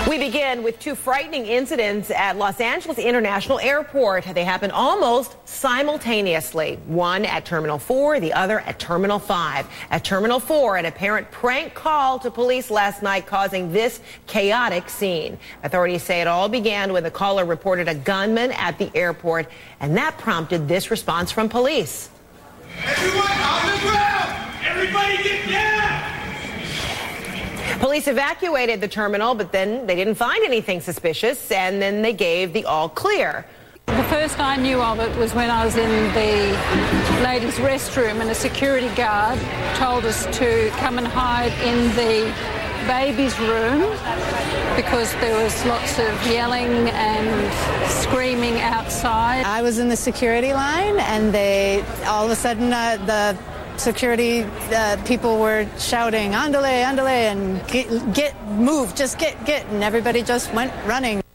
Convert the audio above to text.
We begin with two frightening incidents at Los Angeles International Airport. They happened almost simultaneously. One at Terminal 4, the other at Terminal 5. At Terminal 4, an apparent prank call to police last night causing this chaotic scene. Authorities say it all began when the caller reported a gunman at the airport, and that prompted this response from police. Everyone on the ground! Everybody get down! Police evacuated the terminal, but then they didn't find anything suspicious, and then they gave the all clear. The first I knew of it was when I was in the ladies' restroom and a security guard told us to come and hide in the baby's room because there was lots of yelling and screaming outside. I was in the security line, and all of a sudden the security people were shouting, "Andale, andale," and get, move, just get, and everybody just went running.